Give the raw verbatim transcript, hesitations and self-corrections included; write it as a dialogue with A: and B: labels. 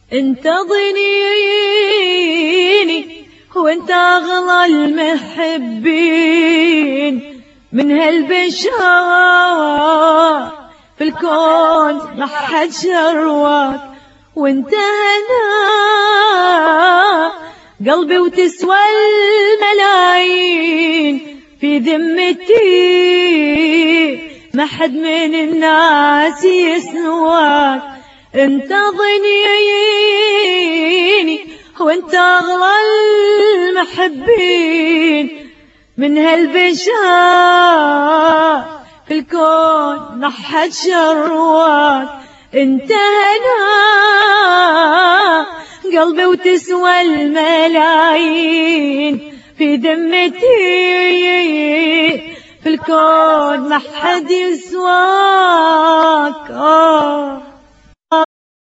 A: انت ضنيني وانت اغلى المحبين من هالبشر في الكون ما حد شرواك، وانت هنا قلبي وتسوى الملايين في ذمتي، ما حد من الناس يسواك. انت ضنيني وانت اغلى المحبين من هالبشر في الكون ما حد شرواك، انت هنا قلبي وتسوى الملايين في ذمتي، في الكون ما حد يسواك. آه